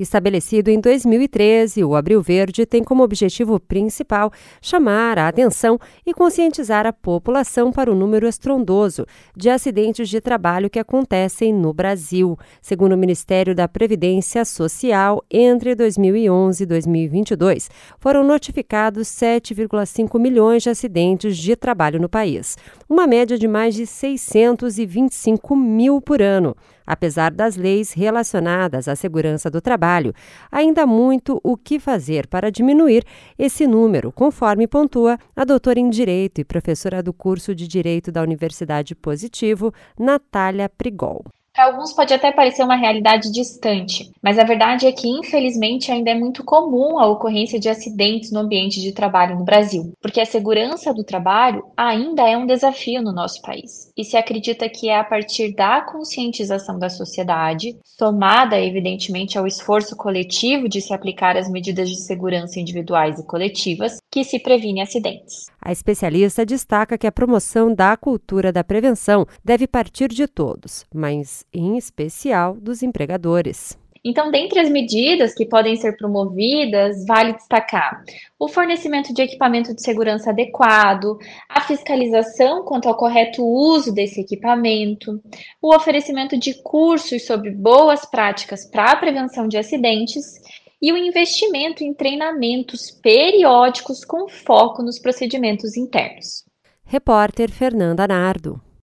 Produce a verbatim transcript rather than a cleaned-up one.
Estabelecido em dois mil e treze, o Abril Verde tem como objetivo principal chamar a atenção e conscientizar a população para o número estrondoso de acidentes de trabalho que acontecem no Brasil. Segundo o Ministério da Previdência Social, entre dois mil e onze e dois mil e vinte e dois, foram notificados sete vírgula cinco milhões de acidentes de trabalho no país, uma média de mais de seiscentos e vinte e cinco mil por ano. Apesar das leis relacionadas à segurança do trabalho, ainda há muito o que fazer para diminuir esse número, conforme pontua a doutora em Direito e professora do curso de Direito da Universidade Positivo, Natália Prigol. Para alguns pode até parecer uma realidade distante, mas a verdade é que, infelizmente, ainda é muito comum a ocorrência de acidentes no ambiente de trabalho no Brasil, porque a segurança do trabalho ainda é um desafio no nosso país. E se acredita que é a partir da conscientização da sociedade, somada, evidentemente, ao esforço coletivo de se aplicar as medidas de segurança individuais e coletivas, que se previne acidentes. A especialista destaca que a promoção da cultura da prevenção deve partir de todos, mas em especial dos empregadores. Então, dentre as medidas que podem ser promovidas, vale destacar o fornecimento de equipamento de segurança adequado, a fiscalização quanto ao correto uso desse equipamento, o oferecimento de cursos sobre boas práticas para a prevenção de acidentes e o investimento em treinamentos periódicos com foco nos procedimentos internos. Repórter Fernanda Nardo.